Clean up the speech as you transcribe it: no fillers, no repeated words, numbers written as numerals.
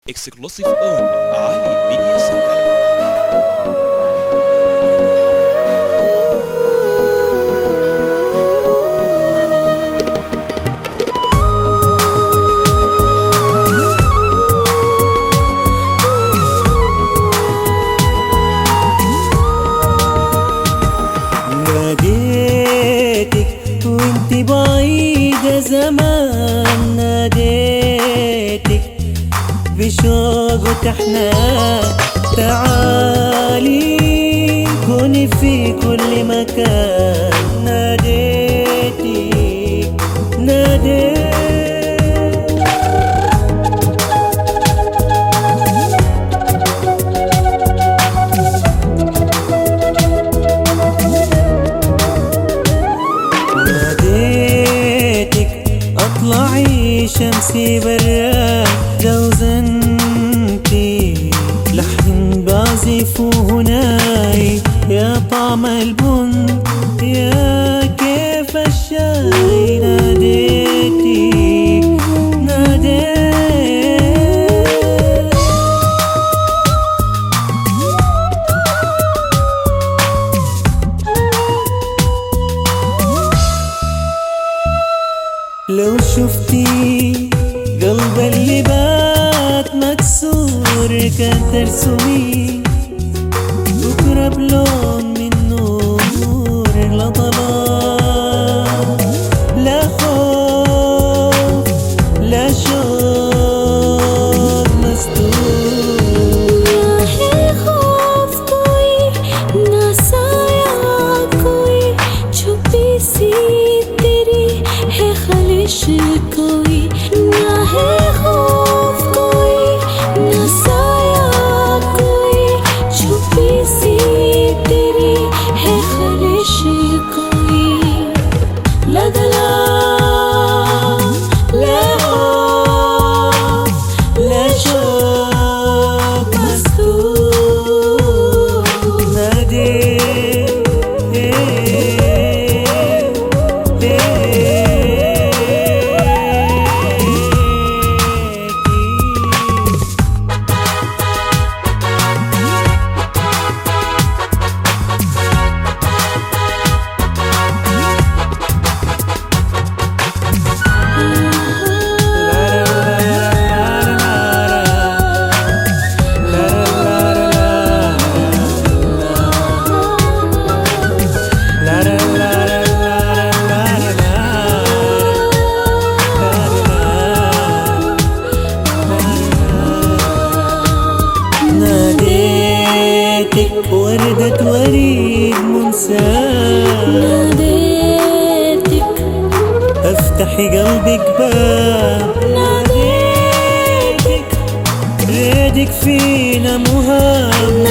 Exclusive on Ali Media Center. ناديتك وانت بعيدة زمان، ناديتك بشوق وتحنان، تعالي كوني في كل مكان. ناديتك ناديتك اطلعي شمسي برا، لو زنتي لحن بعزف هناي، يا طعم البن يا كيف الشاي. ناديتي لو شفتي قلب اللي بات مكسور، كان ترسمي بكرة بلون من نور، لا ضلال لا خوف لا شوق مسدود. है खौफ कोई ना साया कोई, छुपी सी तेरी है खलिश कोई। ना है खौफ कोई ना साया कोई, छुपी सी तेरी है खलिश कोई। ला दलाल ला खौफ ला शौक मस्तूर। وردة وريد منساه، ناديتك افتحي قلبك باب. ناديتك ريدك فينا مهاب.